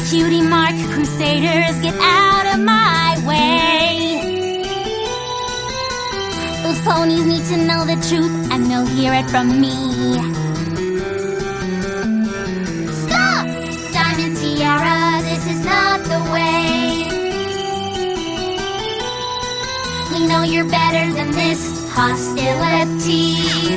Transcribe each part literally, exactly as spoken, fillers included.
Cutie Mark Crusaders, get out of my way. Those ponies need to know the truth, and they'll hear it from me. Stop! Diamond Tiara, this is not the way. We know you're better than this hostility.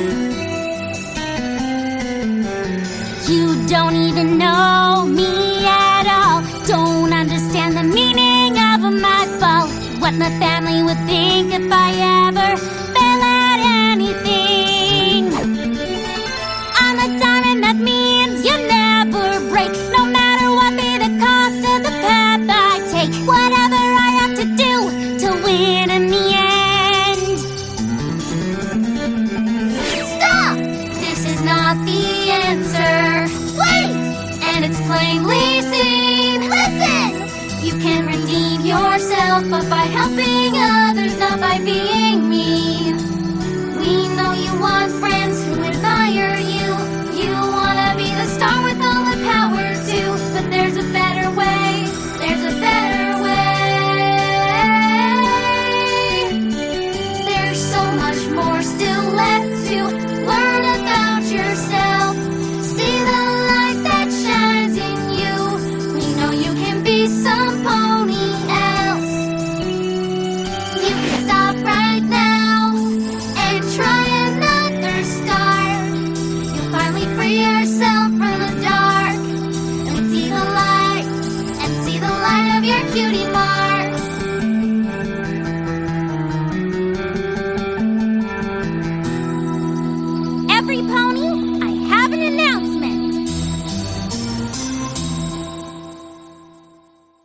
You don't even know me at all. Don't understand the meaning of my fall. What my family would think if I ever fell at anything. I'm a diamond, that means you never break. No matter what be the cost of the path I take. Whatever I have to do to win in the end. Stop! This is not the answer. Wait! And it's plainly seen. Listen! You can redeem yourself, but by helping others, not by being mean. We know you want friends who admire you. You wanna be the star with all the power too. But there's a better way. There's a better way. There's so much more still left to learn about yourself. See the light that shines in you. We know you can be some pony else. You can stop right now and try another start. You'll finally free yourself from the dark and see the light, and see the light of your cutie mark. Every pony